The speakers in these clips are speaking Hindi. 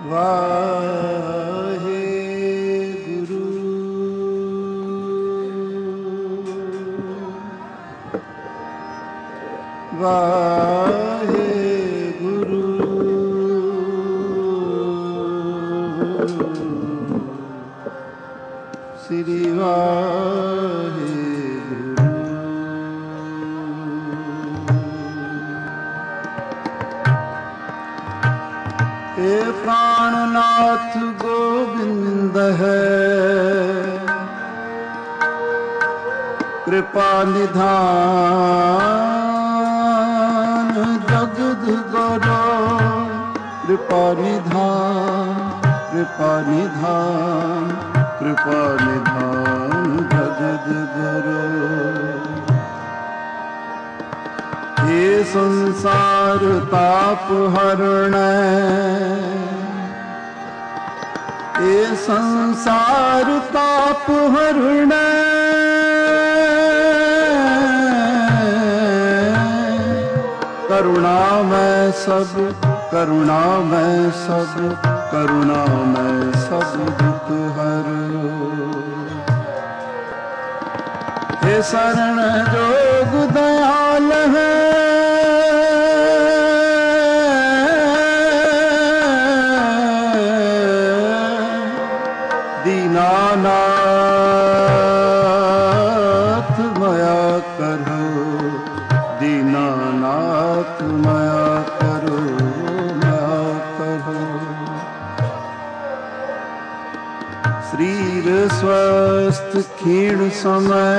वाहे गुरु वाहे गुरु श्री वाहे गुरु। हे प्राणनाथ गोविंद है कृपा निधान जगद गुरु कृपा निधान कृपा निधान कृपा निधान जगद गुरु। हे संसार ताप हरण हे संसार ताप हरण करुणा में सब करुणा में सब करुणा में सब दुख हरो। हे शरण जोग दयाल है दीनानाथ माया करो दीनानाथ माया करो माया करो। शरीर स्वस्थ क्षीण समय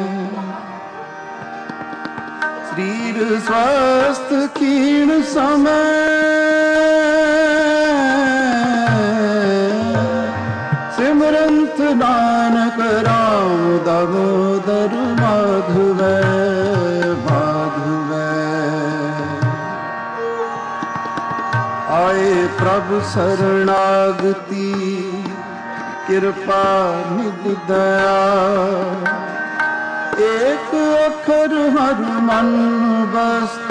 शरीर स्वस्थ क्षीण समय सिमरंत नानक राम दामोदर माधव माधव। आए प्रभु शरणागति कृपा निधि दया एक अखर हर मन बस्त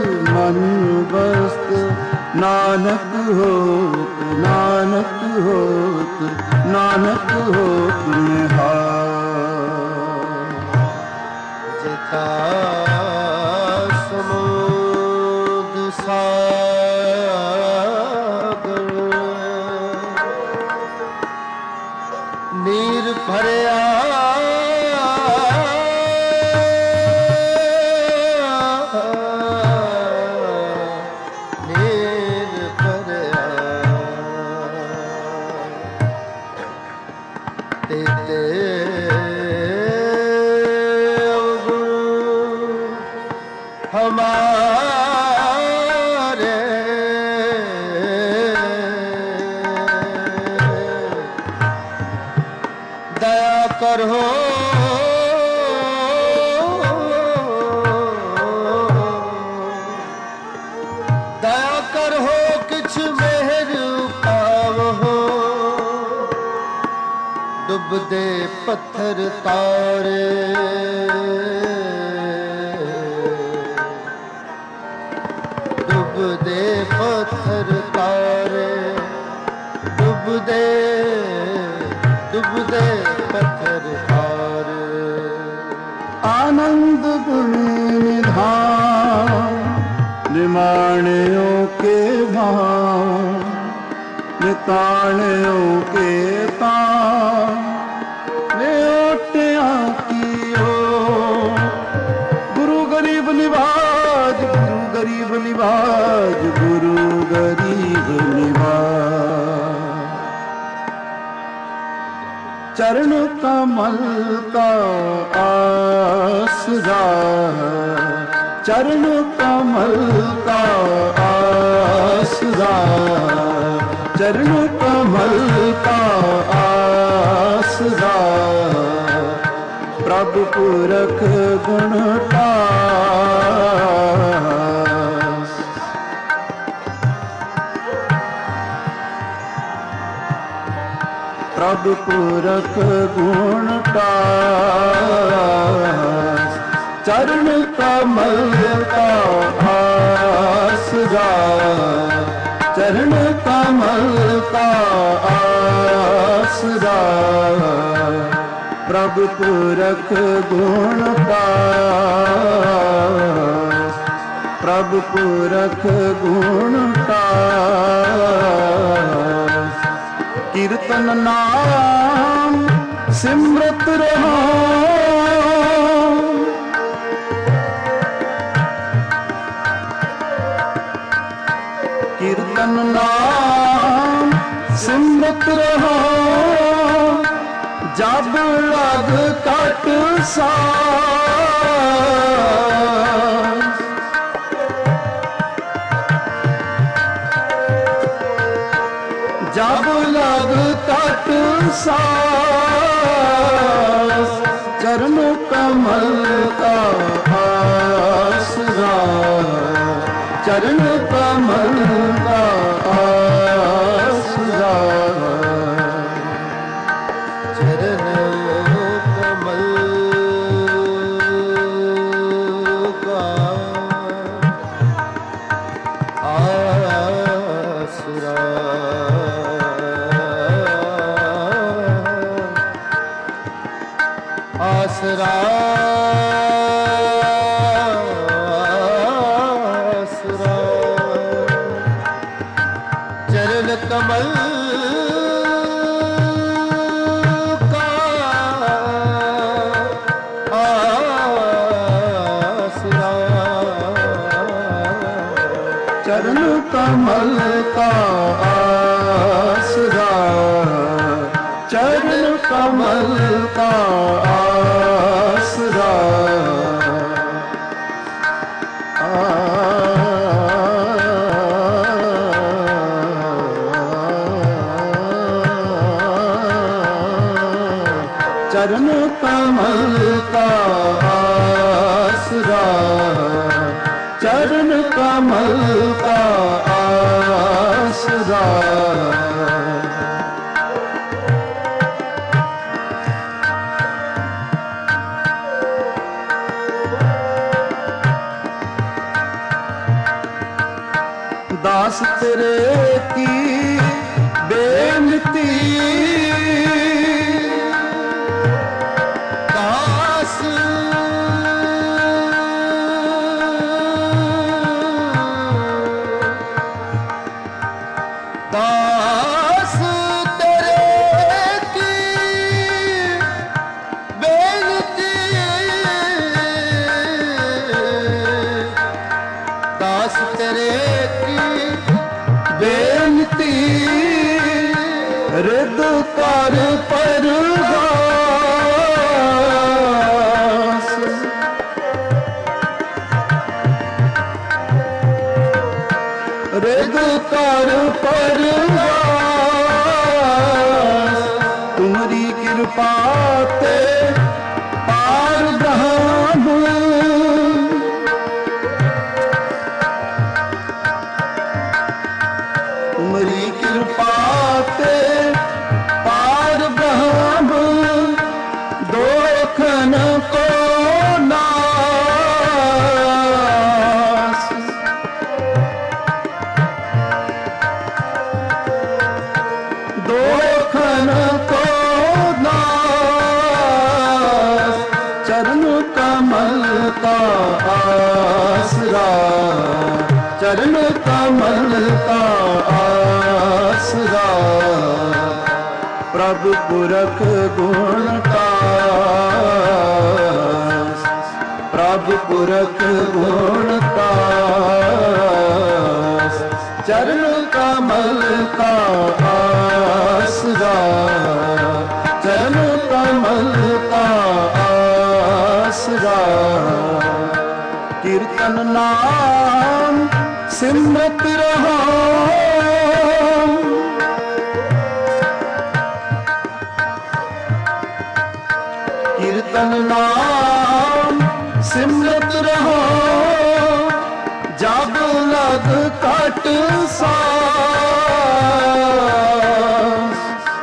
नानक होत नानक होत नानक होत निहाल। जथा समुद्र सागर नीर भरया हमारे दया करो दया करो किछ मेहर पावो डुब दे पत्थर तारे डुब दे पत्थर तारे डुब दे पत्थर तारे। आनंद गुणी निधान निमाणियों के भाव निताणियों के तान नेओटिया की ओ गुरु गरीब निवाज गुरु गरीब निवाज गुरु गरीब निवाज। चरण कमल का आसरा चरण कमल का आसरा चरण कमल का आसरा प्रभु पुरख गुण तास। प्रभु पुरख गुण तास चरण कमल का आसरा चरण कमल आसरा प्रभु पुरख गुण तास, प्रभु पुरख गुण तास। कीर्तन नाम सिमरत रहो, कीर्तन नाम सिमरत रहो, जब लग कट सांस। जब लग कट सांस, चरण कमल का आसरा, चरण कमल का आसरा। चरण कमल का आसरा, आसरा आसरा। चरण कमल का आसरा, चरण कमल का आसरा, चरण कमल का आसरा। चरण कमल का आसरा, चरण कमल का आसरा। दास तेरे की बेनती, दास दास तेरे की बेनती, दास तेरे की बेनती रिद कर परगास। रिद कर परगास, तुम्हारी कृपा ते पार ब्रह्म। तुम्हारी कृपा ते पार ब्रह्म, दोखन को नास। दोखन को नास, चरण कमल का आसरा, चरण कमल का आसरा। प्रभु पुरख गुण तास, प्रभु पुरख गुण तास। चरण कमल का आसरा, चरण कमल का आसरा। कीर्तन नाम सिमरत रहो, कीर्तन नाम सिमरत रहो, जब लग कट सांस।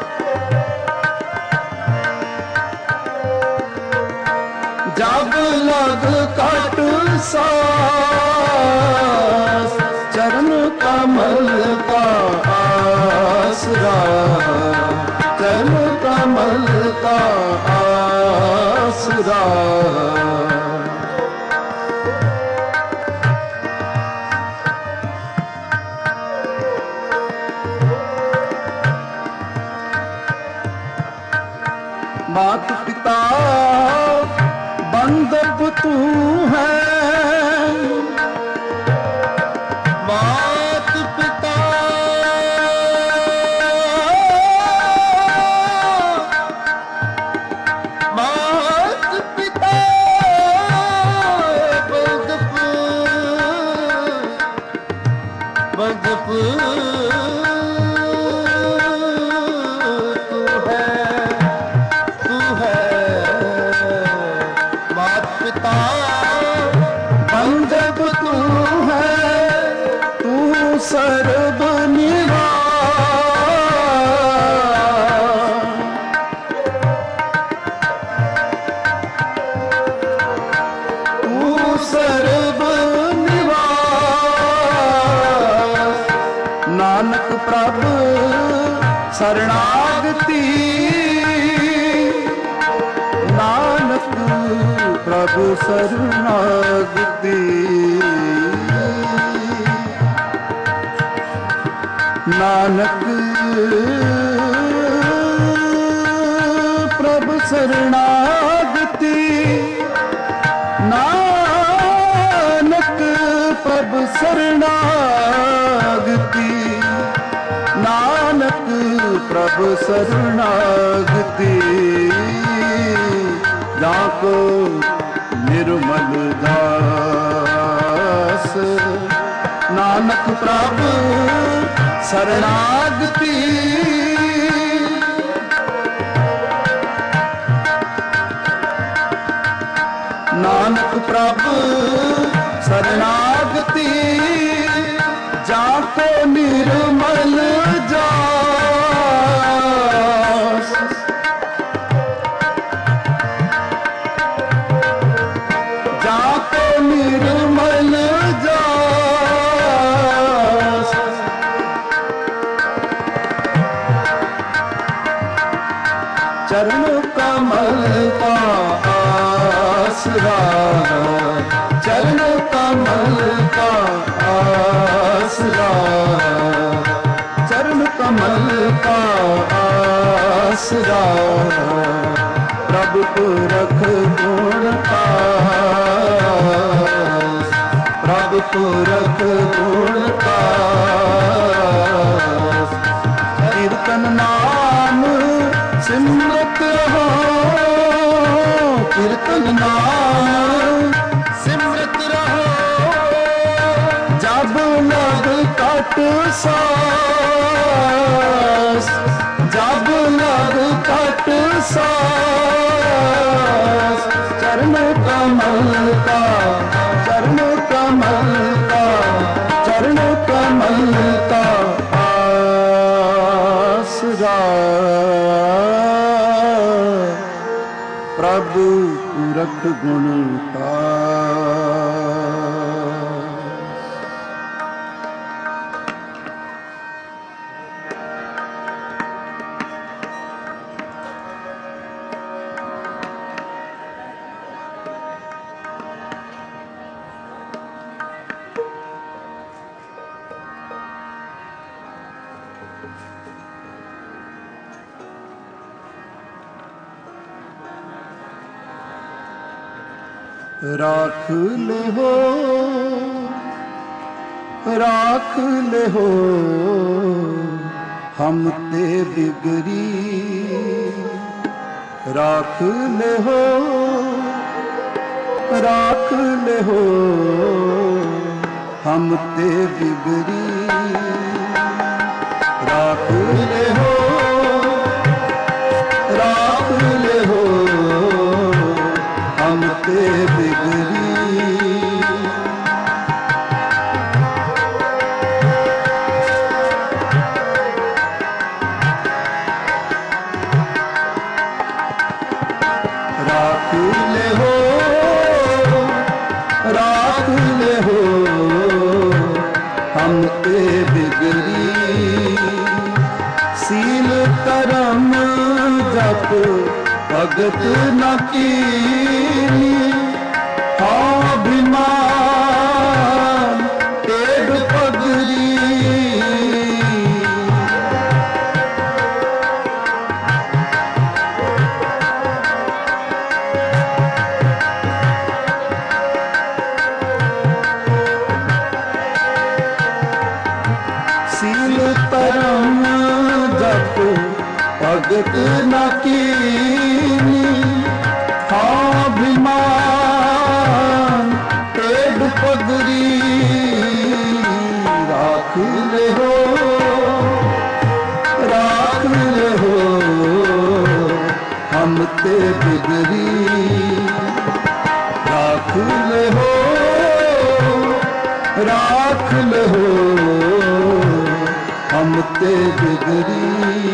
जब लग कट सांस, चरण कमल का आसरा, चरण का आसरा। मात पिता बंधप तू है, मात पिता मात पिता बंधप बंधप बंधप तू है, तू सर्व निवास। तू सर्व निवास। नानक प्रभु शरणागति, नानक प्रभु शरणागति। नानक प्रभु शरणागति, नानक प्रभु शरणागति, नानक प्रभु शरणागति। जाको निर्मल दास, नानक प्रभु शरणागति। नानक प्रभु शरणागति, जाको निर्मल दास। निर्मल दास। चरण कमल का आसरा, चरण कमल का आसरा, चरण कमल का आसरा। प्रभु पुरख गुण का, प्रभु पुरख गुण का। कीर्तन नाम सिमरत रहो, कीर्तन नाम सिमरत रहो। जब लग कट सांस, जब लग कट सांस। चरण कमल का, चरण कमल का, चरण कमल का आसरा। प्रभु पुरख गुण का। राख ले हो, राख ले हो हम ते बिगड़ी। राख ले हो, राख ले हो हम ते बिगड़ी। राख ले हो, राख ले हो हम ते बिगड़ी। राख ले हो, राख ले हो हम ते बिगड़ी। सील करम जप भगत न कीनी अभिमान टेढ़ पगरी सील परम जप भगत न कीनी अभिमान टेढ़ पगरी राख ले हो हम ते बिगड़ी राख ले हो हम ते बिगड़ी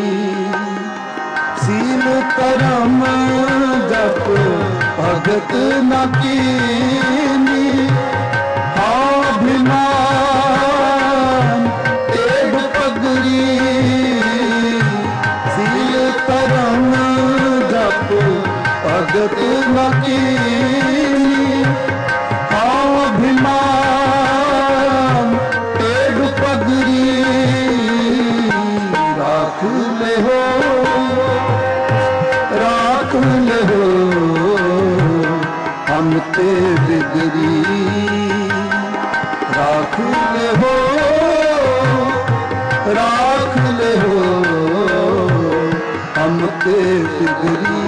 सील करम जप भगत न कीनी अभिमान टेढ़ पगड़ी सील करम जप भगत न कीनी अभिमान टेढ़ पगड़ी राख ले हो हम ते बिगड़ी राख ले हो हम ते बिगड़ी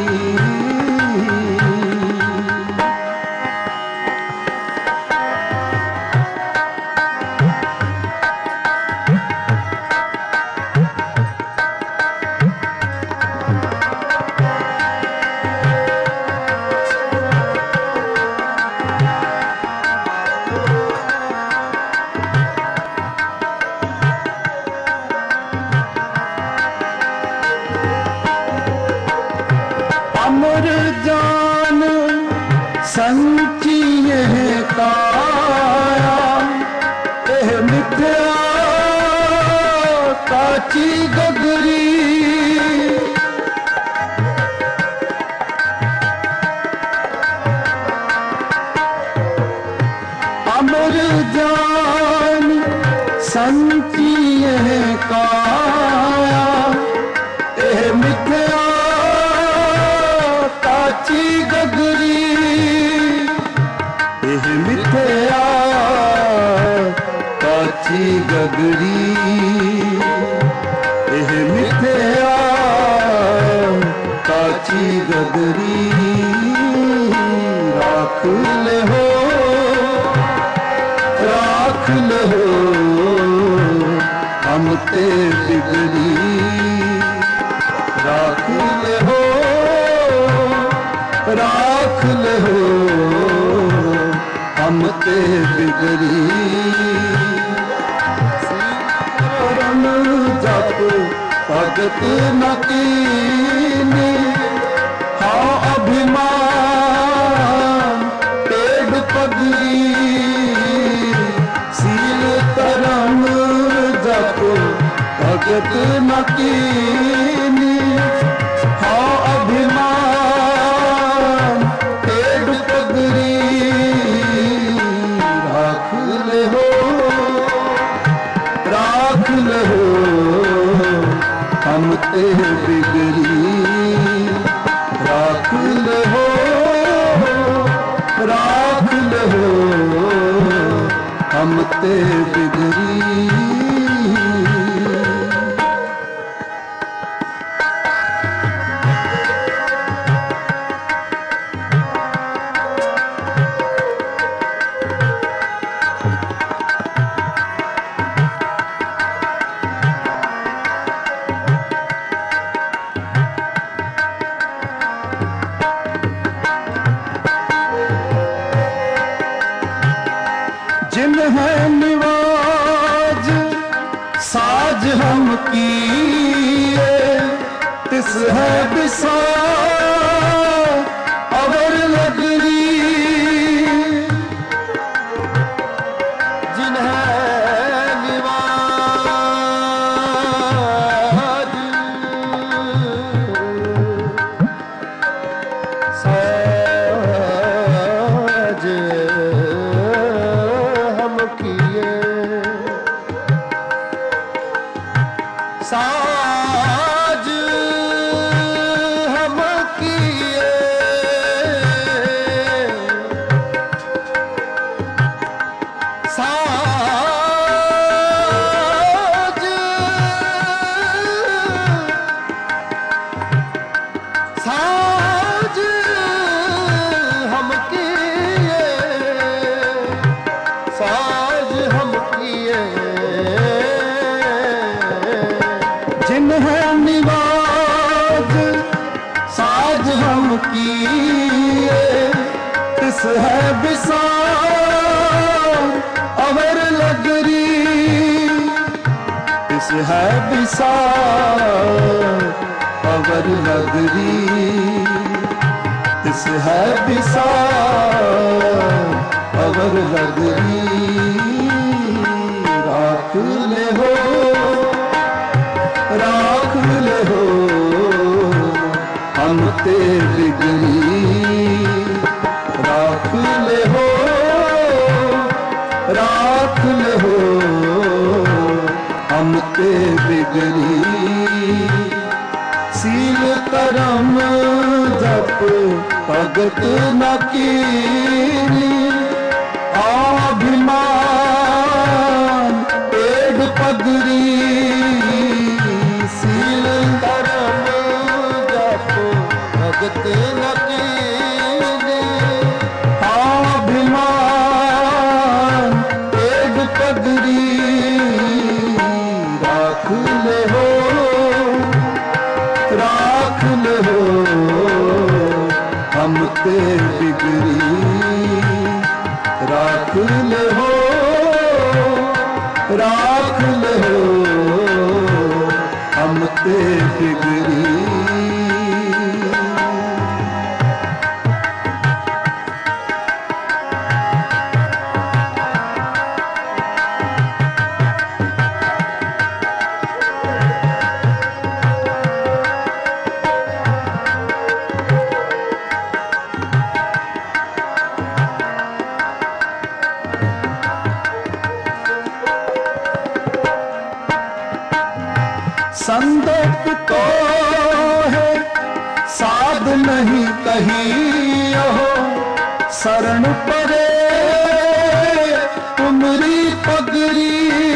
अमर जान संचिए काया एह मिथ्या काची गगरी अमर जान संचिए काया एह मिथ्या काची गगरी एह मिथ्या काची गगरी एह मिथ्या काची गगरी राख ले हो हम ते बिगड़ी राख ले हो हम ते बिगड़ी परम जप भगत न कीनी अभिमान टेढ़ पगड़ी सील करम जप भगत न कीनी अभिमान टेढ़ पगड़ी राख ले हो हम ते बिगड़ी राख ले हो हम ते बिगड़ी जिन्हें निवाज साज हम किए तिस है बिसा अवर लगरी जिन्हें निवाज तिस है विसार अवर लगरी, तिस है विसार अवर लगरी, तिस है विसार अवर लगरी। राख ले हो, राख ले हो हम ते बिगड़ी, राख ले हो, राख ले हो हम ते बिगड़ी। सील करम जप भगत न कीनी, अभिमान पेड़ पगड़ी। सील करम जप भगत न कीनी, अभिमान पेड़ पगड़ी। राख ले हो, राख ले हो हम ते बिगड़ी, राख ले हो, राख ले हो हम ते बिगड़ी। संदोक तो है साध नहीं कही हो, शरण परे तुमरी पगरी।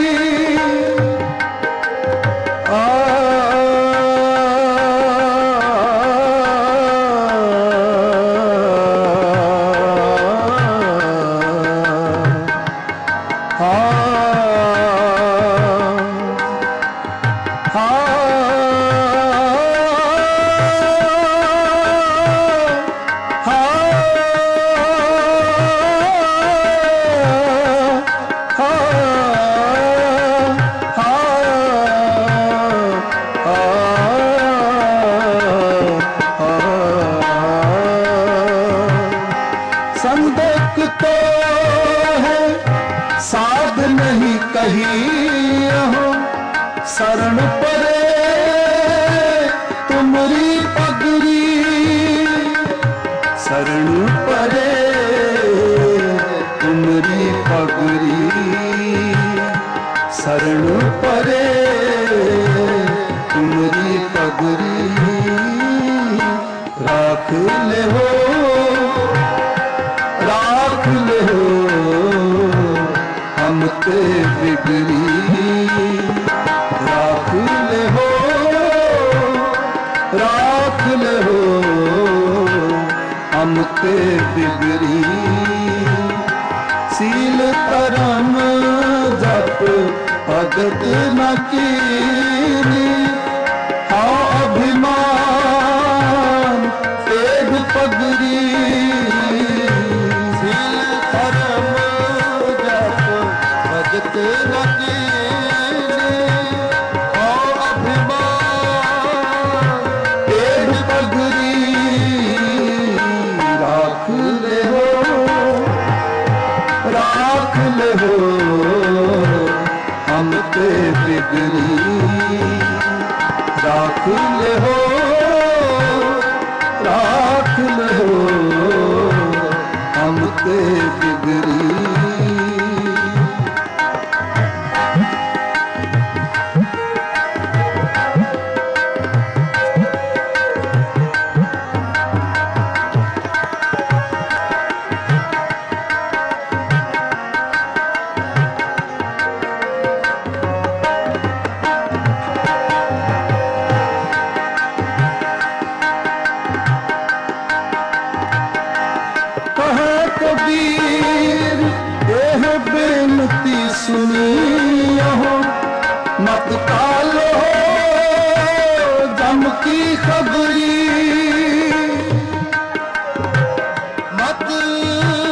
संदोक तो है साध नहीं कही हो, शरण परे तुमरी पगड़ी। शरण परे तुमरी पगड़ी, शरण परे तुमरी पगड़ी। राख ले हो, राख ले हो हम ते बिगड़ी, राख ले हो, राख ले हो हम ते बिगड़ी। सील करम जप भगत न कीनी, हाँ अभिमान तेग पगड़ी। भगत न कीनी, अभिमान पेड़ पगड़ी। राख ले हो, राख ले हो हम ते बिगड़ी, राख ले हो, राख ले हो हम ते बिगड़ी। कबीर एह बेनती सुनियो, मत कालो जम की खबरी। मत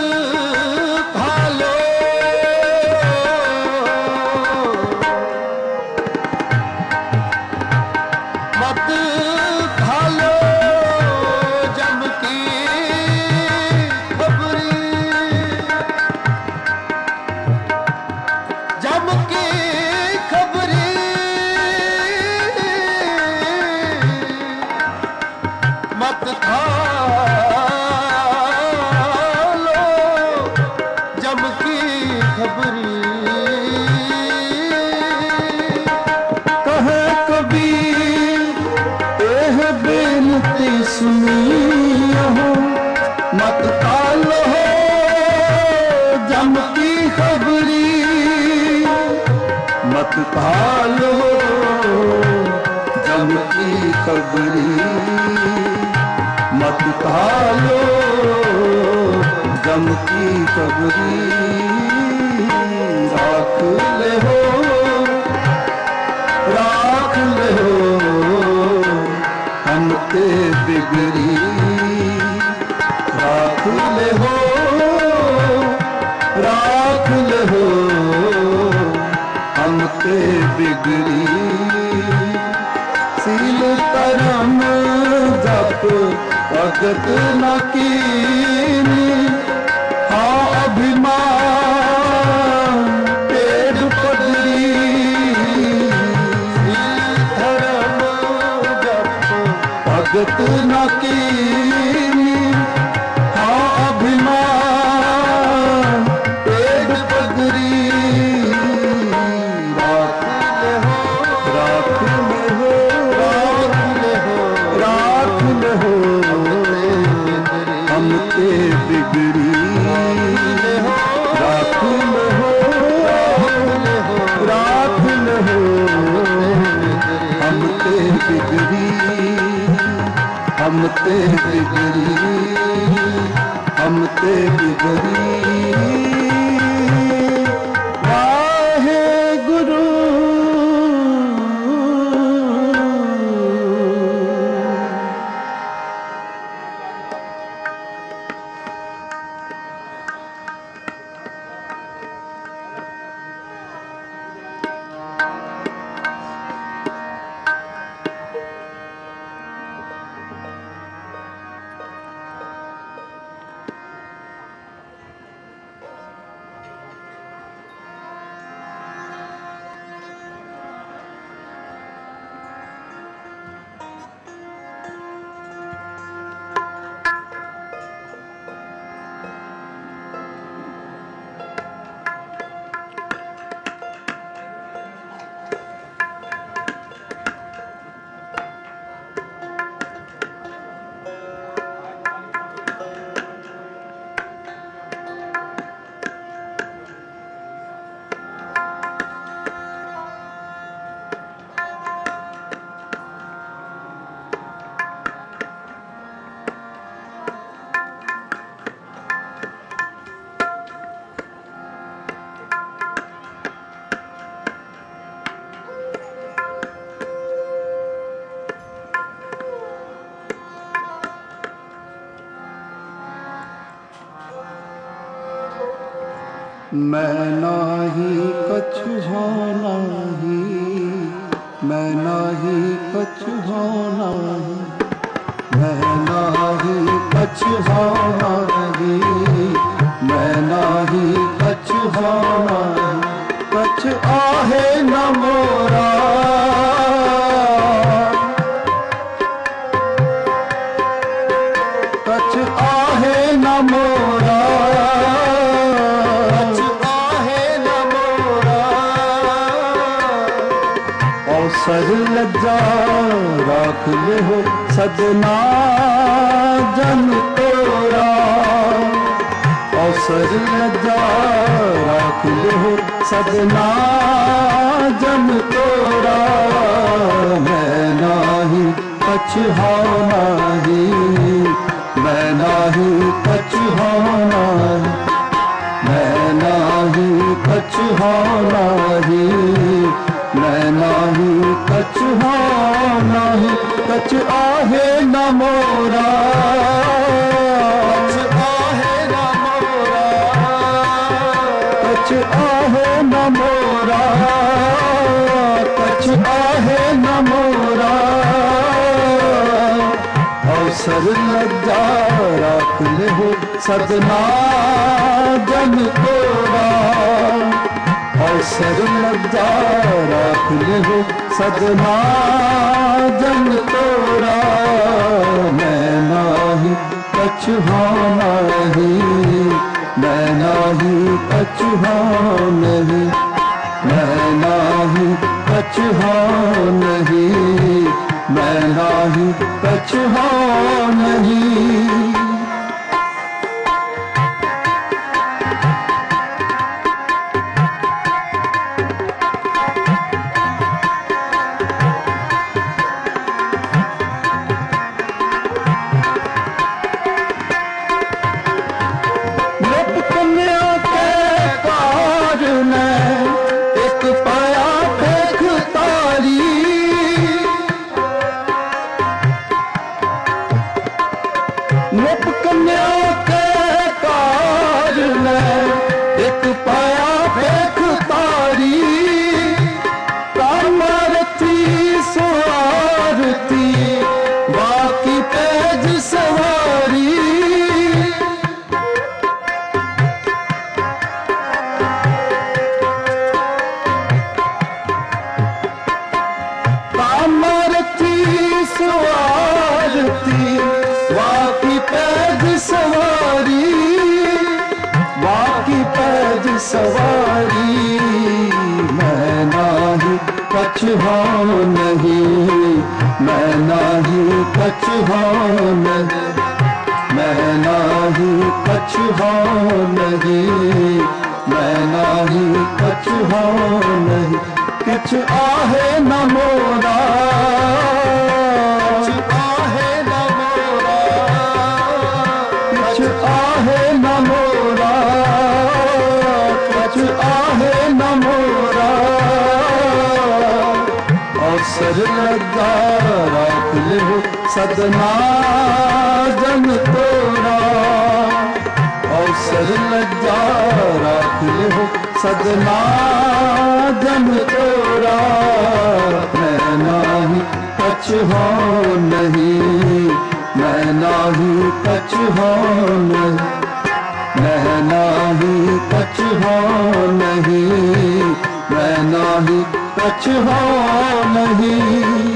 मत कालो जम की खबरी, मत कालो जम की खबरी, मत कालो जम की खबरी। राख ले हो, राख ले हो हम ते बिगड़ी, राख ले हो, राख ले हो हम ते बिगड़ी। सील करम जप भगत न कीनी, हाँ अभिमान पेड़ पदरी। सील धर्म जप भगत न कीनी, हाँ अभिमान पेड़ पदरी। राख ले हो, राख ले हो, राख ले हो हम ते बिगड़ी। राख ले हो, राख ले हो हम ते बिगड़ी, हम ते बिगड़ी, हम ते बिगड़ी। वाहे गुरु मैं नाही कछु हो नाही, मैं नाही कछु हो नाही, मैं नाही कछु हो नाही, मैं नाही कछु हो नाही। कछु आहे न मोरा, कछु आहे न मोरा, सर लज्जा राख ले हो सजना जन तोरा। सर लज्जा राख ले हो सजना जन तोरा। मैं नाही कछु हो नाही, मैं नाही कछु हो नाही, मैं नाही कछु हो नाही, मैं नाही कछु हो नाही। कछु आहे न मोरा, कछु आहे न मोरा, कछु आहे न मोरा, कछु आहे न मोरा। अवसर लज्जा राख ले हो सजना जन तोरा। अवसर लज्जा राख ले हो सजना जन तोरा। मैं नाही कछु हो नाही, मैं नाही कछु हो नहीं, मैं नाही कछु हो नहीं, मैं नाही कछु हो नहीं। हाँ नहीं, मैं नाही कछ हाँ नहीं, मैं नाही कछ हाँ नहीं, मैं नाही कछ हाँ नहीं। किछ आहे न मोरा, किछ आहे न मोरा, किछ आहे न मोरा, किछ आहे न मोरा। अवसर लगा राख लियो सदना जन तोरा, अवसर लगा राख लियो सदना जन तोरा। मैं नाही कछ हाँ नहीं, मैं नाही कछ हाँ नहीं, मैं नाही कछ हाँ नहीं, मैं नाही कछ हाँ नहीं।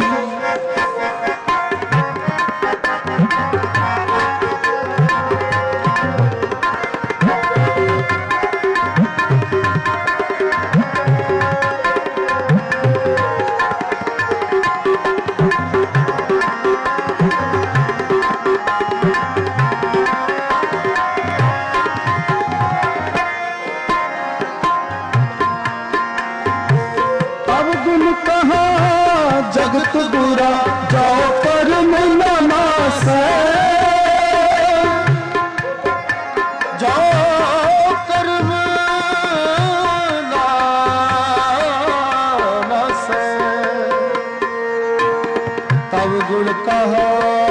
जगत बुरा जाओ कर्म न नासै, जाओ कर्म न नासै। तब गुण कहा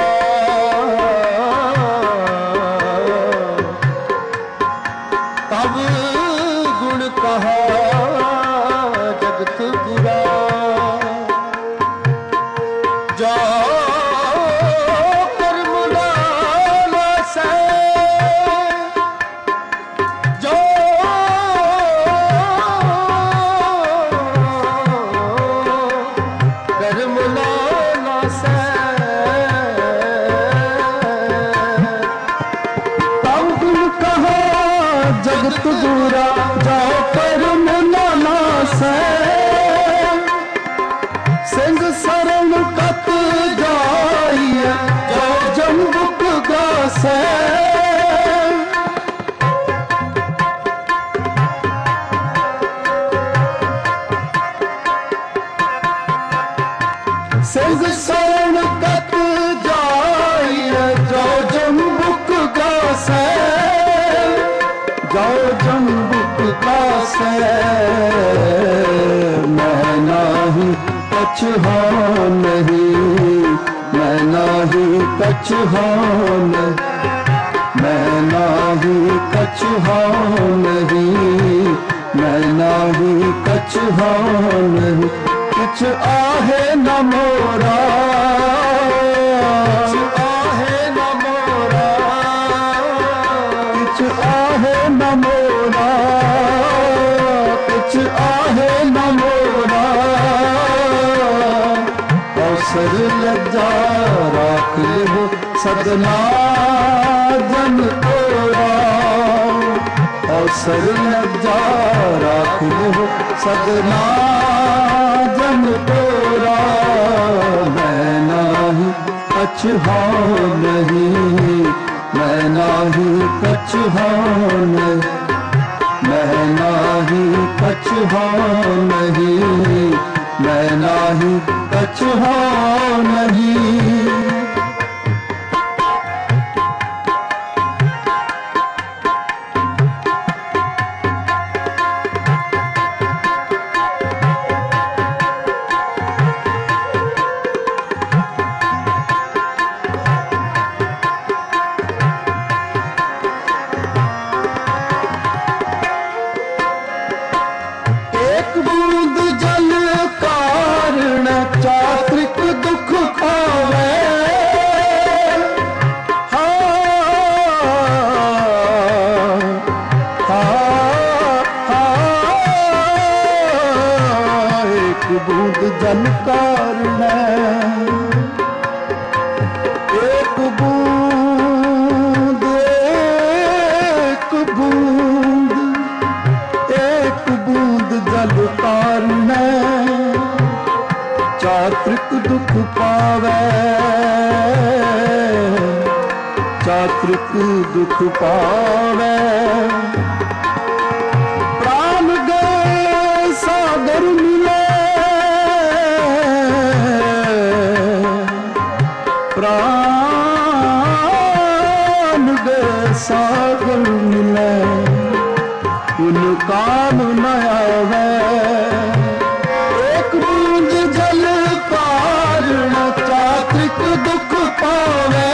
तब गुण कहा जगत बुरा, जगत बुरा जाओ कर्म न नासै। सिंह शरण कत जाइए जाओ जम्बुक गासै। सिंह शरण कत जाइए जाओ जम्बुक गासै, जाओ जम्बुक गासै। मैं नाही कछ हाँ नहीं, मैं नाही कछ हाँ नहीं, मैं नाही कछ हाँ नहीं, मैं नाही कछ हाँ नहीं। किछ आहे न मोरा, किछ आहे न मोरा, किछ आहे न मोरा, किछ आहे न मोरा। अवसर लज्जा राख लियो सदना जन तोरा, अवसर लज्जा राख लियो सदना जन तोरा। मैं नाही कछ हाँ नहीं, मैं नाही कछ हाँ नहीं, मैं नाही कछ हाँ नहीं, मैं नाही कछ हाँ नहीं। चात्रिक दुख खावे, एक बूंद जल कारण, एक बूंद एक बूंद एक बूंद जल कारण। दुख पावे, चात्रिक दुख पावे। प्राण गए सागर मिले, प्राण गए सागर मिले, उन काम न आवे। एक बूंद जल कारण चात्रिक दुख पावे।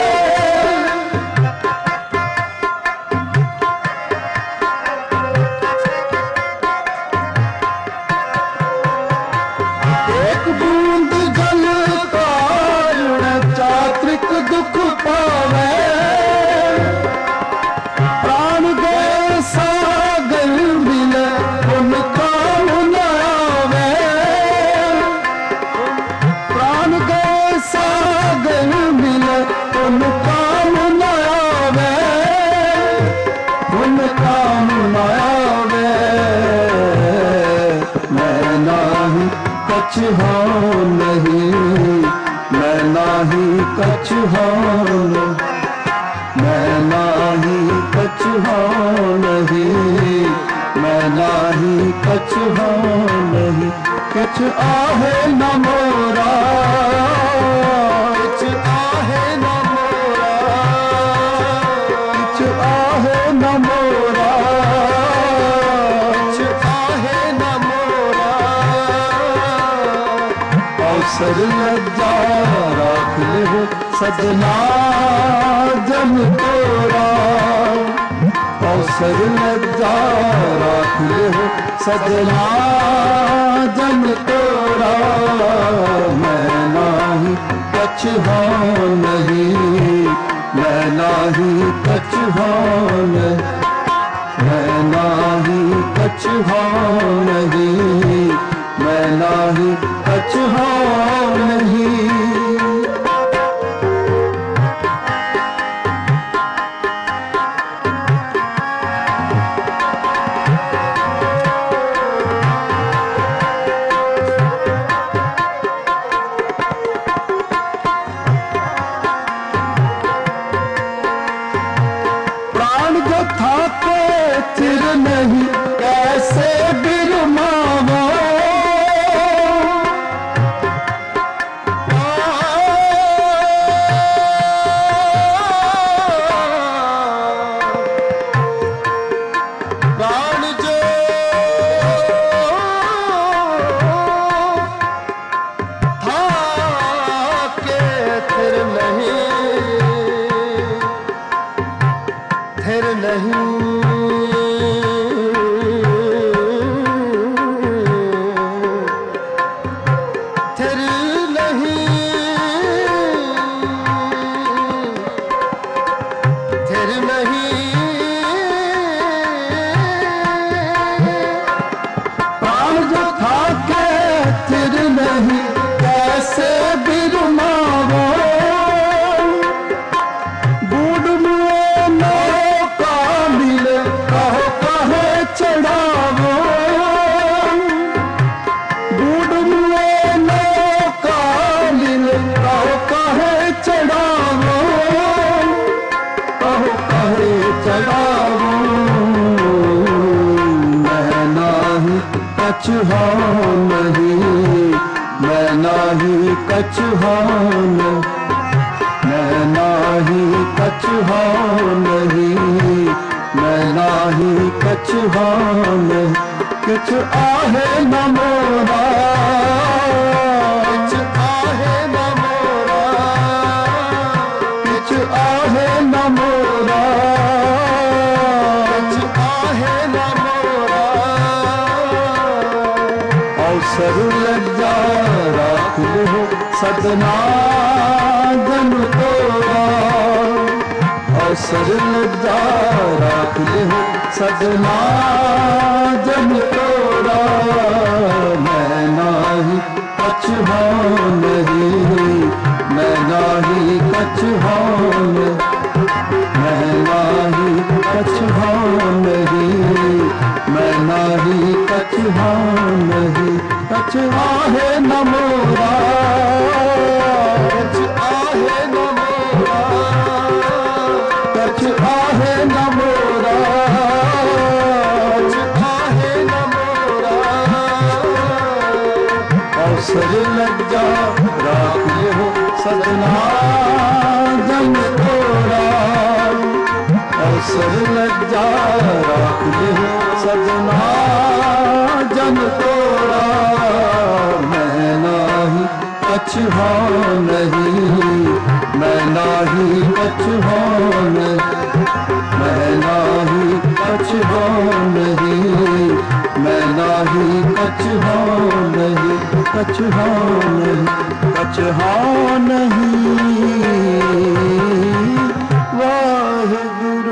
एक बूंद जल कारण चात्रिक दुख पावे। प्राण गए सागर मिले, उन काम न आवे। प्राण गए सागर मिले, उन काम न आवे, उन काम न आवे। मैं नाही कछ हाँ नहीं, मैं नाही कछ हाँ मैं नाही कछ हाँ नहीं, मैं नाही कछ हाँ नहीं। कछ आहे न मोरा, कछ आहे न मोरा, कछ आहे न मोरा, कछ आहे न मोरा। अवसर लज्जा राख ले सजना जन तोरा। अवसर लज्जा राख ले सजना जन तोरा। मैं नाही कछ हाँ नहीं, मैं नाही कछ हाँ नहीं, मैं नाही कछ हाँ नहीं, मैं नाही कछ हाँ नहीं। थिर नहीं कैसे बिरमावो। प्राण जो था के थिर नहीं कैसे बिरमावो। बूढ़ मुए नौका मिले, कहो कहे चढ़ावो। बूढ़ मुए नौका मिले, कहो कहे चढ़ावो, कहो कहे चढ़ावो। मैं नाही कछ हाँ नहीं, मैं नाही कछ हाँ नहीं, मैं नाही कछ हाँ नहीं, मैं नाही कछ हाँ नहीं। कछ आहे न मोरा, कछ आहे न मोरा, कछ आहे न मोरा, कछ आहे न मोरा। अवसर लज्जा राख ले सदना जन तोरा। अवसर लज्जा राख ले सदना जन तोरा। मैं नाही कछ हाँ नहीं, मैं नाही कछ हाँ नहीं, मैं नाही कछ हाँ नहीं, मैं नाही कछ हाँ नहीं। कछ आहे न मोरा, कछ आहे न मोरा, कछ आहे न मोरा, कछ आहे न मोरा। अवसर लज्जा राख लियो सजना जन तोरा, अवसर लज्जा राख लियो सजना जन तोरा। मैं नाही कछ हो नहीं, मैं नाही कछ हो नहीं, मैं नाही कछ हो नहीं, मैं नाही कछ हो नहीं, कछ हो नहीं, कछ हो नहीं। वाहिगुरु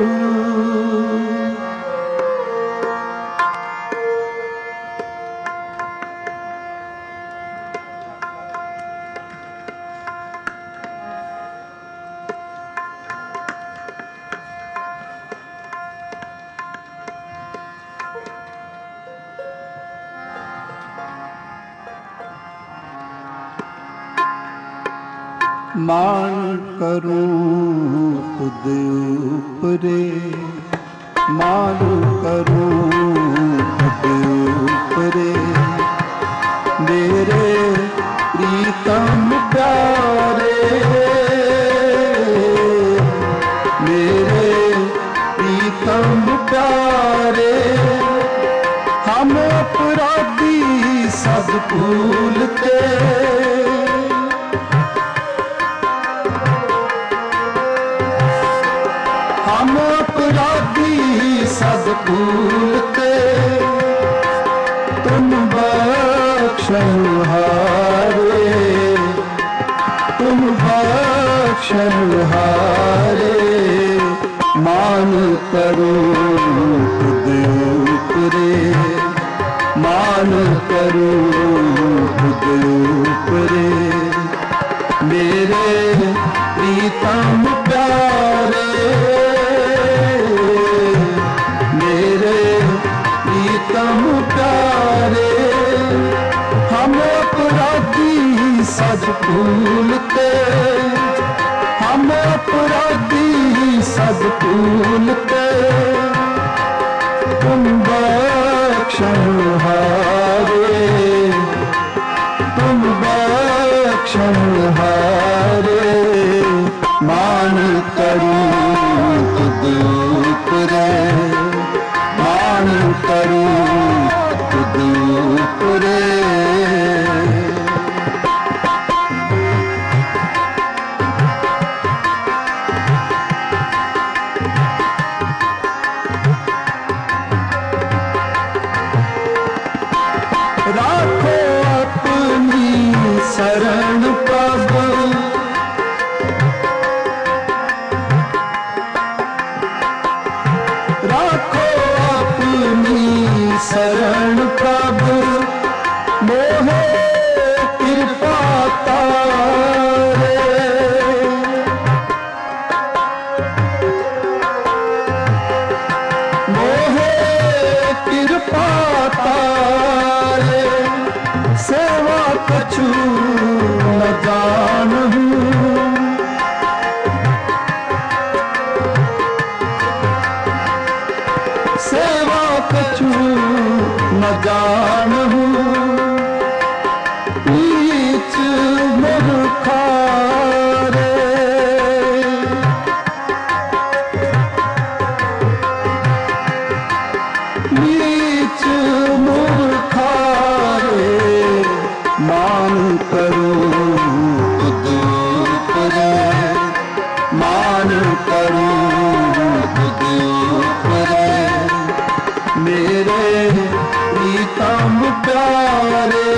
मान करूं खुद ऊपरे, मान करूं खुद ऊपरे। मेरे प्रीतम प्यारे, मेरे प्रीतम प्यारे। हम अपराधी सब भूलते, हम अपराधी सब भूलते। तुम बख्शनहारे, तुम बख्शनहारे। मान करो खुद ऊपरे, मान करो खुद ऊपरे। मेरे प्रीतम प्यारे, मेरे प्रीतम प्यारे। हम अपराधी सज भूलते, हम अपराधी सज भूलते। तुम बख्शनहारे, तुम बख्शनहारे। मान करूं खुद ऊपरे, मान करूं खुद ऊपरे। राखो अपनी शरण प्रभु, राखो अपनी शरण प्रभु। मोहे कृपा तारे, मोहे कृपा तारे। सेवा कछु न जानहूं, सेवा कछु न जानहूं। नीच मूर्खारे, नीच मूर्खारे। मान करो खुद ऊपरे, मान करो खुद ऊपरे। मेरे प्रीतम प्यारे,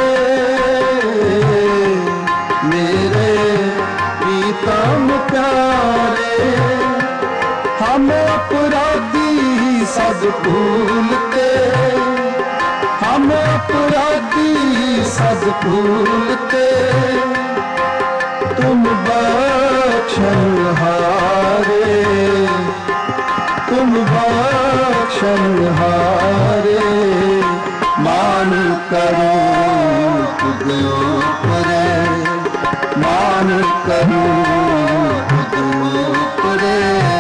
मेरे प्रीतम प्यारे। हम अपराधी सब भूलते, हम अपराधी सब भूलते। तुम बख्शनहारे, तुम बख्शनहारे। मान करो खुद ऊपरे मान करूं खुद ऊपरे।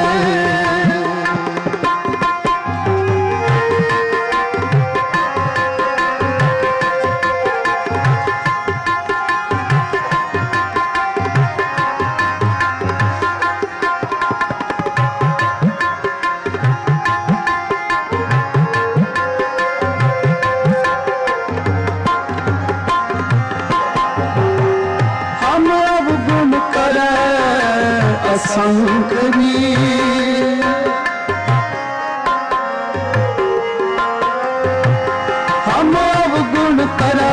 असंख्य हम अवगुण करे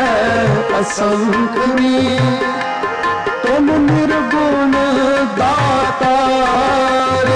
असंख्य तुम निर्गुण दाता रे।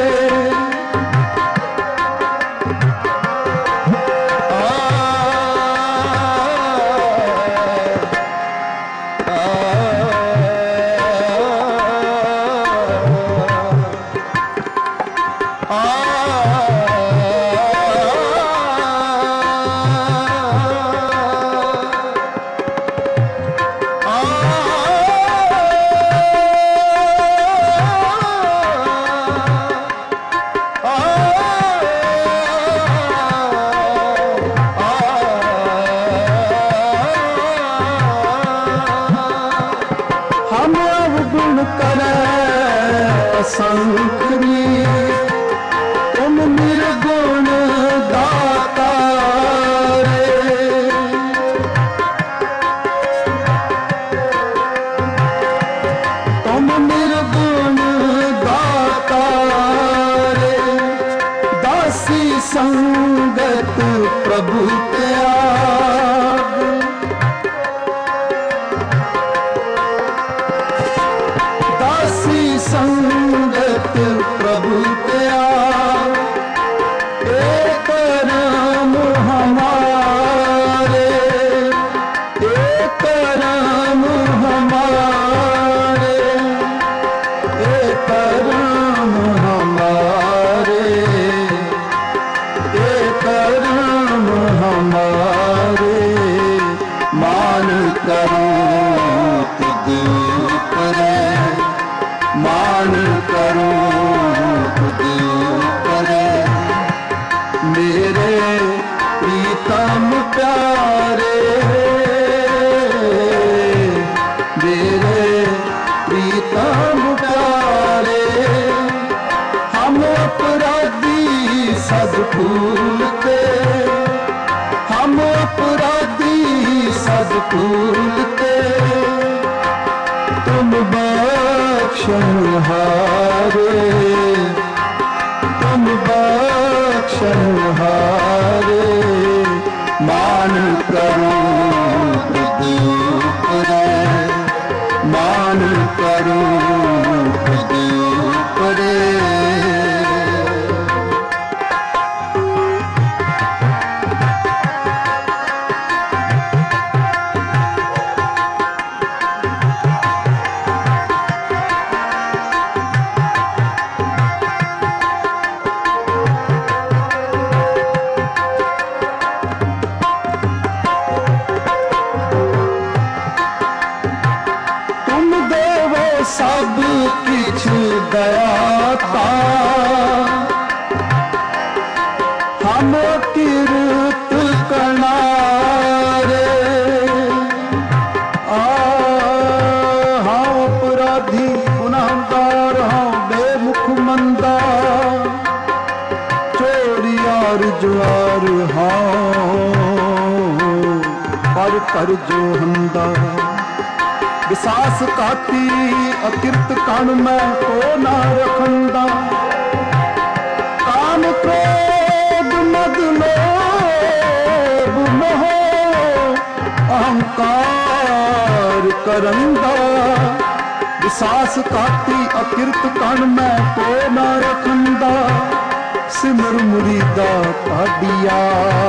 असंख्य तुम निर्गुण दाता रे। तुम निर्गुण दाता रे। दासी संगत प्रभु त्याग दासी संगत प्रभु त्याग एक राम हमारे एक राम हमारे एक राम हमारे एक राम हमारे मान करूं खुद ऊपरे मान करूं खुद ऊपरे। मेरे प्रीतम प्यारे मेरे प्रीतम प्यारे हम अपराधी सब भूलते हम अपराधी सब भूलते तुम बख्शनहारे तुम बख्शनहारे मान करूं खुद ऊपरे मान करूं खुद ऊपरे। सब किछ दयाता हम कीर्त करनारे हाँ अपराधी गुनाहगार हाँ बेमुख मंदा चोरियार जुआर हाँ पर जो हंदा विसास काती अकिरत कान में को ना रखंदा काम क्रोध मद लोभ मोह अहंकार करंदा विसास काती अकिरत कान में को ना रखंदा सिमर मुरीदा काडिया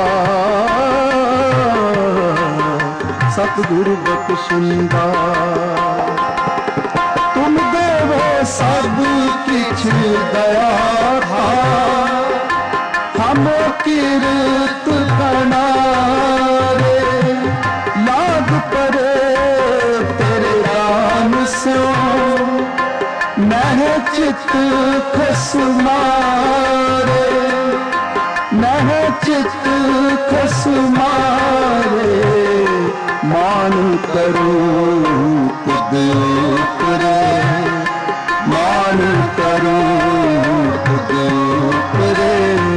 सतगुरु बख्शिंदा तुम देवो सब किछ दया था हम कीर्त करनारे लाग चित खसमारे, नह चित खसमारे, मान करूं खुद ऊपरे, मान करूं खुद ऊपरे।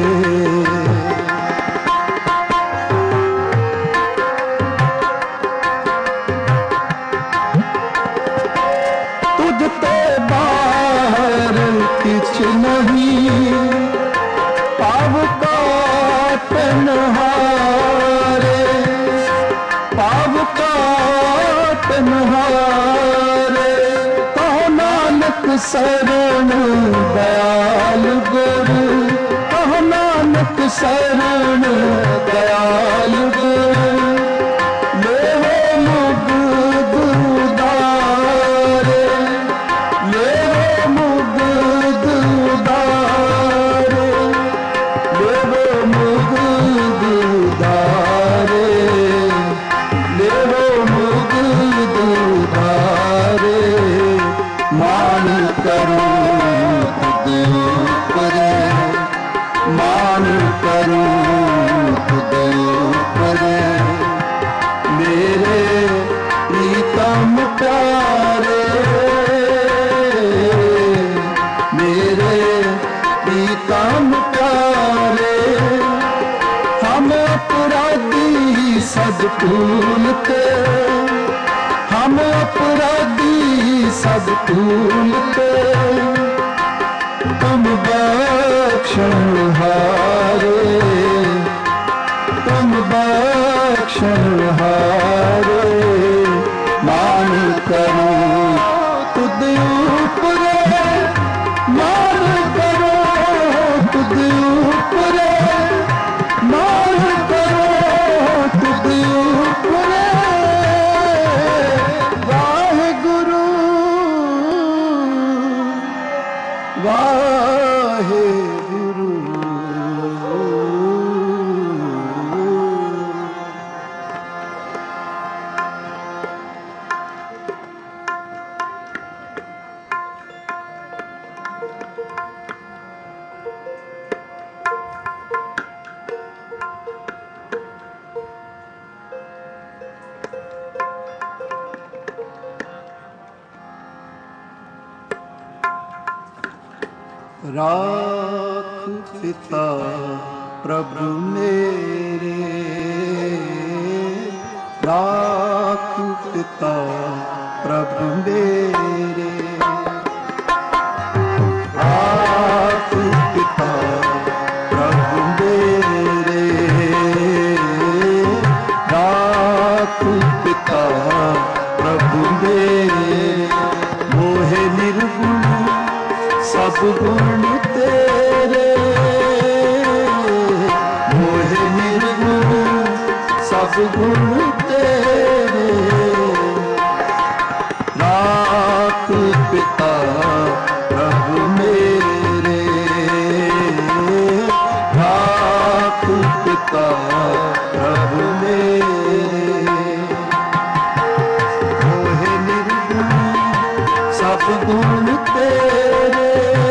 तुझ ते बाहर किछ नहीं, पाव काटन हारे, पाव काटन हारे। कहो नानक शरण दयाल गुरु, कहो नानक शरण दयाल गुरु। लेहो मुग्ध उदारे, लेहो मुग्ध उदारे, लेहो मुग्ध उदारे, लेहो मुग्ध उदारे। मान करूं खुद ऊपरे, मान करूं खुद ऊपरे। मेरे प्रीतम प्यारे, मेरे प्रीतम प्यारे। हम अपराधी सब भूलते, हम अपराधी सब भूलते। तुम बख्शण हारे, तुम बख्शण हारे। मान करूं खुद ऊपरे, मान करूं खुद ऊपरे, मान करूं खुद ऊपरे। वाहेगुरु वाहेगुरु। राख पिता प्रभु मेरे, राख पिता प्रभु मेरे। राख पिता प्रभु मेरे, राख पिता प्रभु मेरे। मोहे निर्गुण सब गुण तेरे, मोहे निर्गुण सब गुण तेरे। राख पिता प्रभु मेरे, राख पिता प्रभु मेरे। मोहे निर्गुण सब गुण तेरे,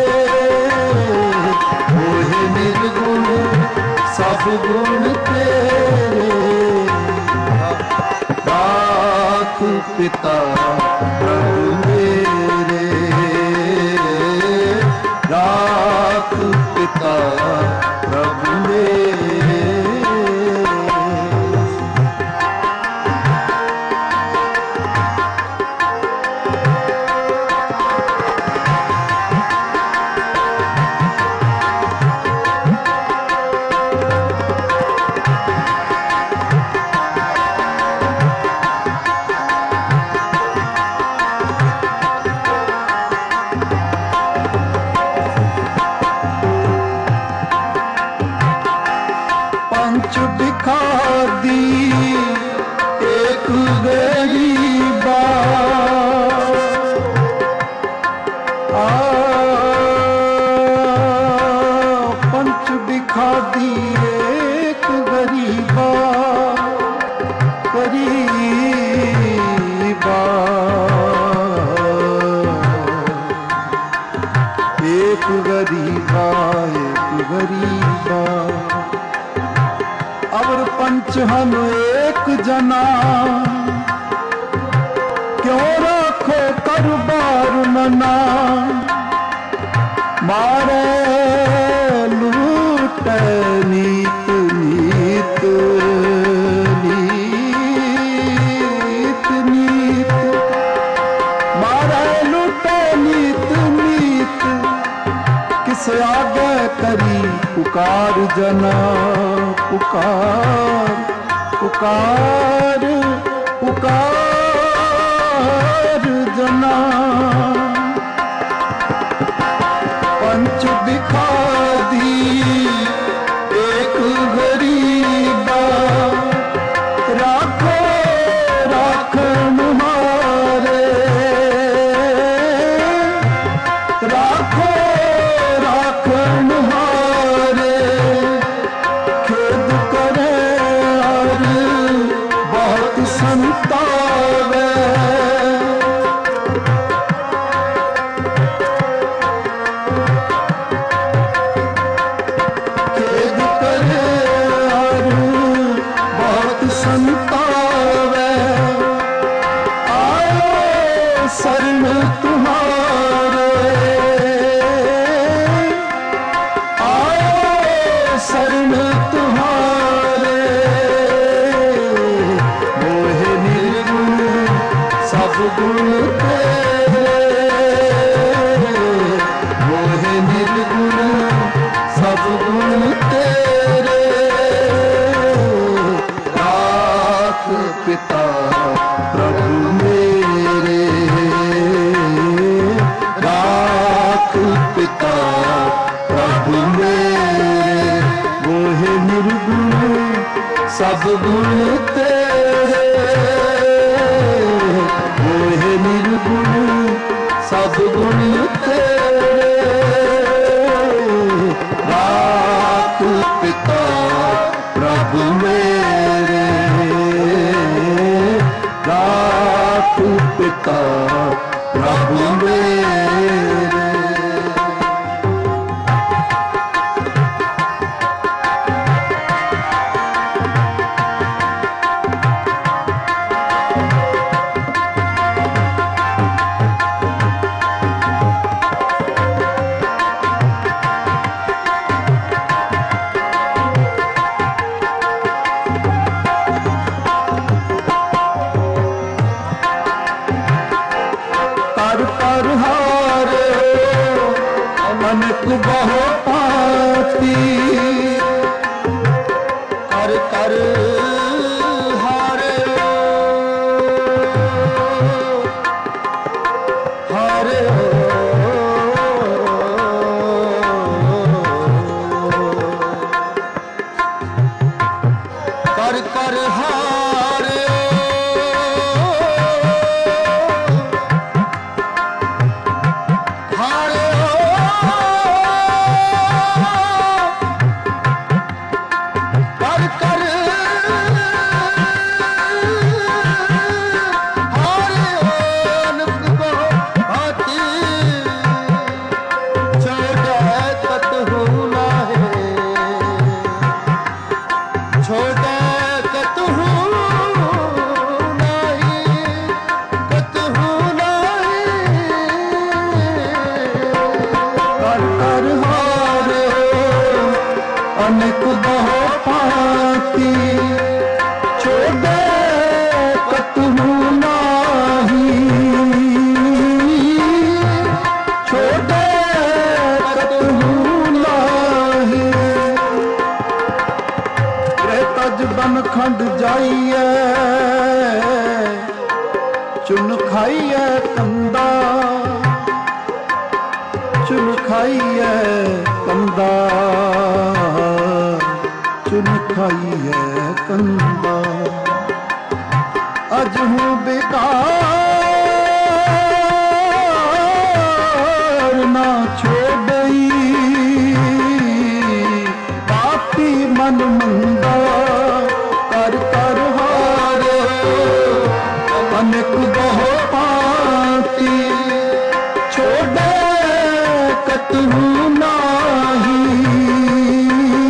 मोहे निर्गुण सब गुण तेरे। राख पिता प्रभु मेरे, राख पिता प्रभु मेरे। पंच दिखा दी एक गरीबा, पंच दिखा दी एक गरीबा, गरीबा। अवर पंच हम एक जना, क्यों राखो करबार मना। मारे लूट नीत नीत नीत नीत, मारे लूट नीत नीत। किस आगे करी पुकार जना, पुकार पुकार पुकार जना। पंच दिखा दी एक गरीबा, राखो राखन हारे, राखो राखन हारे। खेद करे और बहुत संतावे, संतावे। आयो शरण तुम्हारे, आयो शरण तुम्हारे। मोहे निर्गुण सब गुण तेरे, मोहे निर्गुण सब गुण तेरे। पिता प्रभु मेरे, राख पिता प्रभु मेरे। मोहे निर्गुण सब गुण तेरे, मोहे निर्गुण सब गुण तेरे। राख पिता प्रभु मेरे, राख पिता प्रभु मेरे। कर हारे अनक बहु पाती, कर कर हारे हारे कर कर हारे। अनेक बहु पाती छोड़े कतहु नाही, छोड़े कतहु नाही। तज बन खंड जाइए चुन खाइए कंदा, चुन खाइए कंदा, चुन खाइए कंदा। अज हूँ बेकार ना छोड़ई, पापी मन मंदा कर कर हारे। अनेक बहु पाती छोड़े कतहु नाही,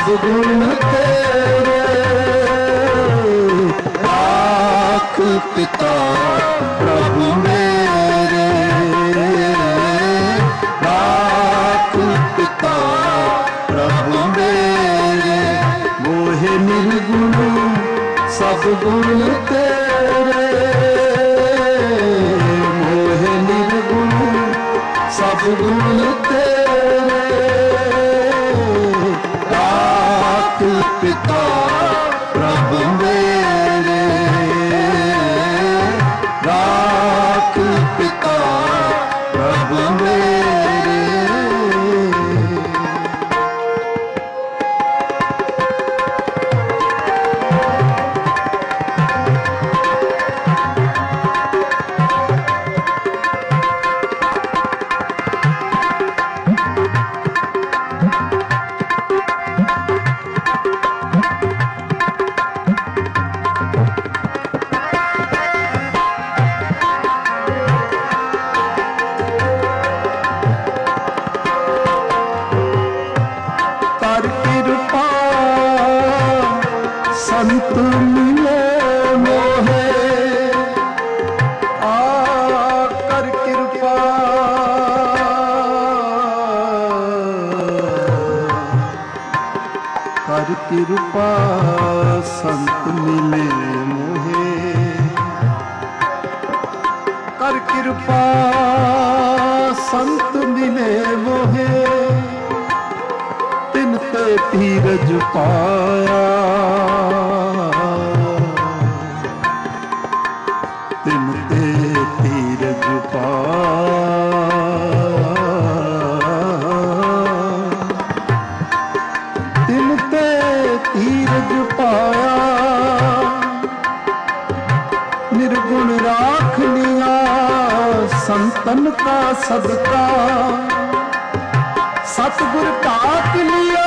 सब गुण तेरे। राख पिता प्रभु मेरे, राख पिता प्रभु मेरे। मोहे निर्गुण सब गुण तेरे, मोहे निर्गुण सब गुण तेरे। राख पिता प्रभु मेरे, राख पिता प्रभु मेरे। कर कृपा संत मिले मोहे, कर कृपा कर कृपा संत मिले मोहे, कर कृपा संत मिले मोहे। तिन ते धीरज पाया, तिन ते धीरज पाया, तिन ते धीरज पाया। निर्गुण राख लिया संतन का सदका, सतगुर ढाक लिया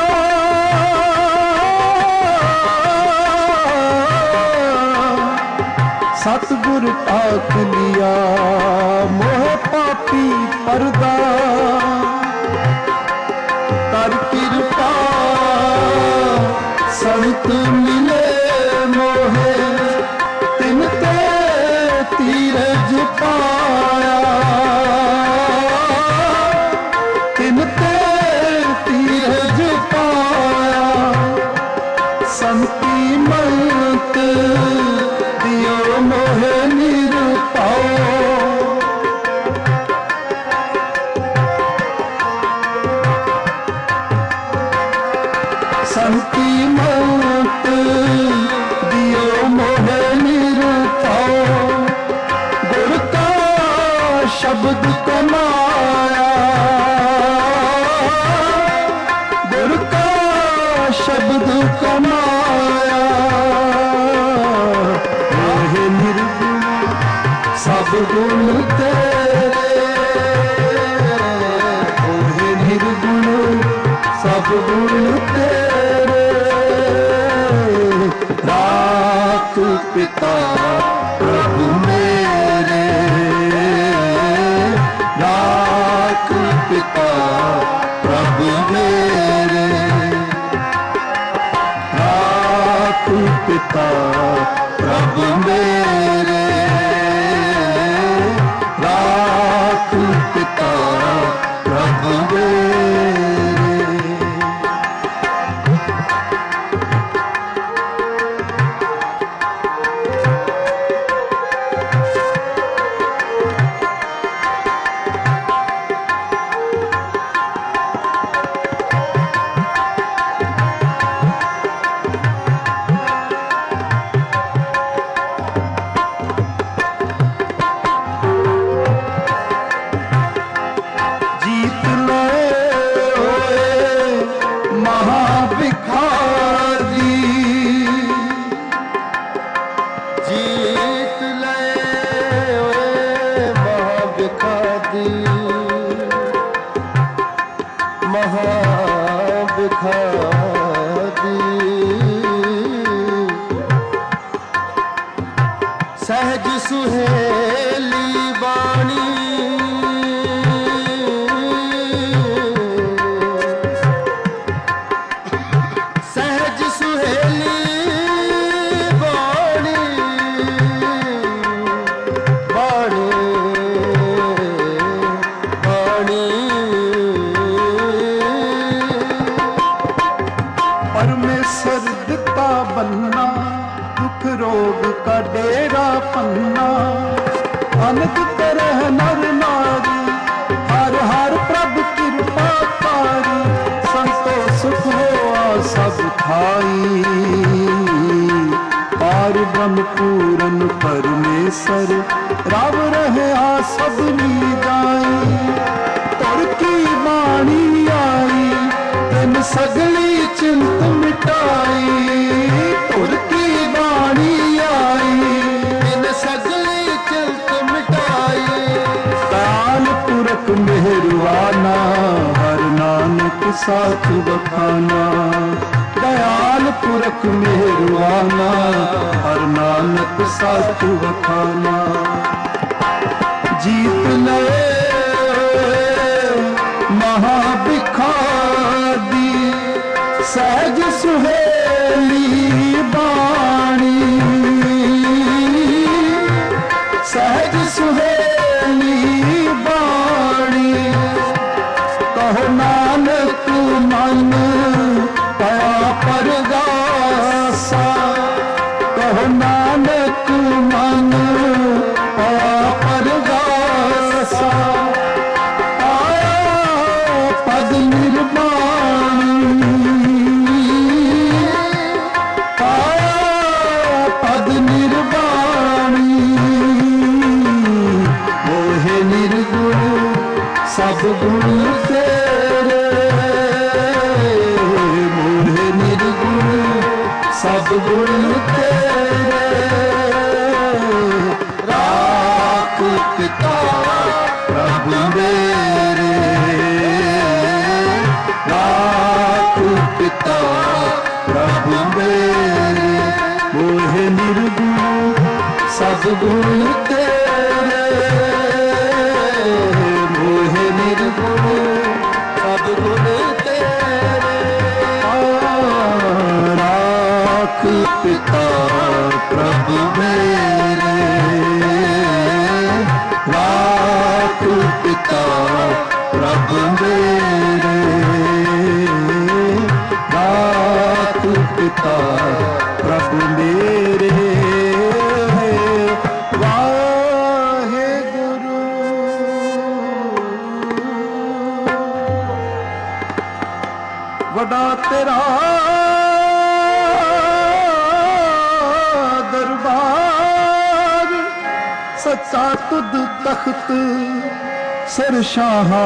सतगुर ढाक लिया। मोह पापी पर्दा कर कृपा संत मिले मोहे। तिन ते धीरज पाया, तिन ते धीरज पाया। संती मंत दियो मोहे निरपाओ, संती मंत दियो मोहे निरपाओ। गुर का शब्द कमाया, गुर का शब्द कमाया। मोहे निर्गुण सब गुण तेरे, मोहे निर्गुण सब गुण तेरे। राख पिता प्रभु मेरे, राख पिता प्रभु मेरे, राख पिता प्रभु मेरे, राख पिता प्रभु मेरे। सहज सुहेली बाणी ਪੰਨਾ ਅਨੰਦ ਕਰਹਿ ਨਰ ਨਾਰੀ ਹਰ ਹਰ ਪ੍ਰਭ ਕਿਰਪਾ ਤਾਰੀ ਸੰਤੋ ਸੁਖ ਹੋਆ ਸਭ ਖਾਈ ਪਾਰ ਬ੍ਰਹਮ ਪੂਰਨ ਪਰਮੇਸ਼ਰ ਰਵ ਰਹਿਆ ਸਭਨੀ ਜਾਈ ਤੁਰ ਕੀ ਬਾਣੀ ਆਈ ਤਿਨ ਸਗਲੀ ਚਿੰਤ ਮਿਟਾਈ ਤੁਰ ਕੀ ਬਾਣੀ ਆਈ ਤਿਨ ਸਗਲੀ ਚਿੰਤ ਮਿਟਾਈ ਦਇਆਲ ਪੁਰਖ ਮਿਹਰਵਾਨਾ ਹਰ ਨਾਨਕ ਸਾਥ ਬਖਾਨਾ दयाल पुरख मेहरबाना हर नानक साधु बखाना जीत नए महाभिखादी सहज सुहेली बाणी सहज सुहेली बाणी कहो नानक मन परगासा कहो नानक मन परगासा आया पद निर्वाणी आया पद निर्वाणी मोहे निर्गुण सब गुण तेरे सब गुण तेरे राख पिता प्रभु मेरे राख पिता प्रभु मेरे मोहे निर्गुण सब गुण तेरे मोहे निर्गुण सब गुण पिता प्रभु मेरे राख पिता प्रभु मेरे राख पिता प्रभु मेरे वाहे गुरु वडा तेरा सच्चा तुद तख्त सिर शाहा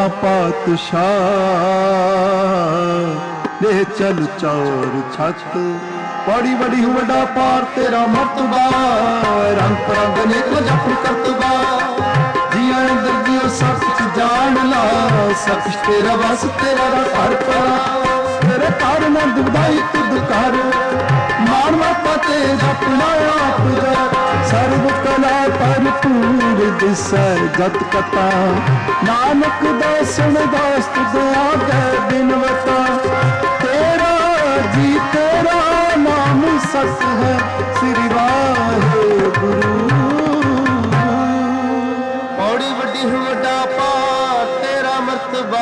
पातशाह ले चल चौर छत बड़ी बड़ी वड्डा पार तेरा मर्तबा रंग परंग ने को जप करतबा जिया दर्दियों सब कुछ जान ला सब कुछ तेरा बस तेरा हर परा तेरे कार न दुबदाई तुद कर मानवा पते अपना आप सर्व कला भरपूर दिसै गत कथा नानक दर्शन दास तुद आगे बिनवता तेरा जी तेरा नाम सत है श्री वाहे गुरु बड़ी वड्डी वड्डा पार तेरा मर्तबा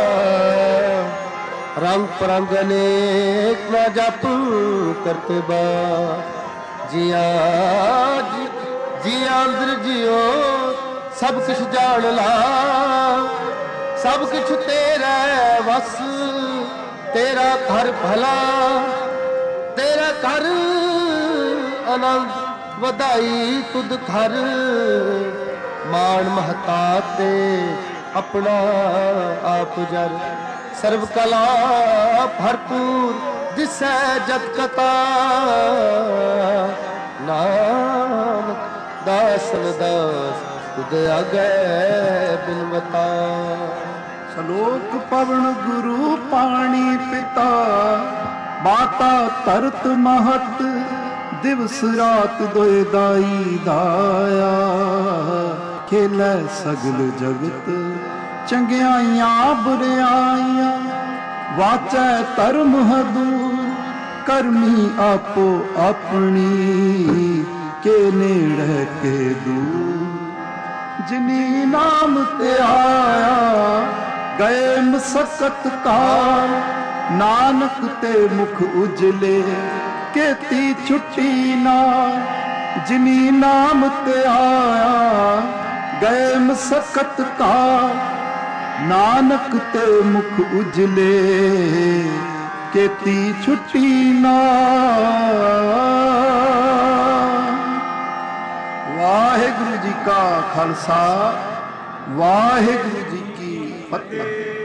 रंग परंग अनेक न जप करतबा जिया जिया अंदर जियो सब कुछ जान ला सब कुछ तेरा वस तेरा घर भला तेरा घर आनंद वधाई तुद घर मान महता ते अपना आप जर सर्व कला भरपूर दिसै जत कथा नानक दासन दास तुद आगे बिनवता सलोक पवन गुरु पानी पिता माता तरत महत दिवस रात दोए दाई दाया खेलै सगल जगत चंगियाइयां बुरियाइयां वाचै धर्म हदूर करमी आपो अपनी के नेड़े के दूर जिनी नाम ते आया गए मसकत काल नानक ते मुख उजले केती छुट्टी ना जिनी नाम ते आया गए मसकत का, नानक ते मुख उजले केती छुट्टी ना। वाहिगुरु जी का खालसा, वाहिगुरु जी की फतेह।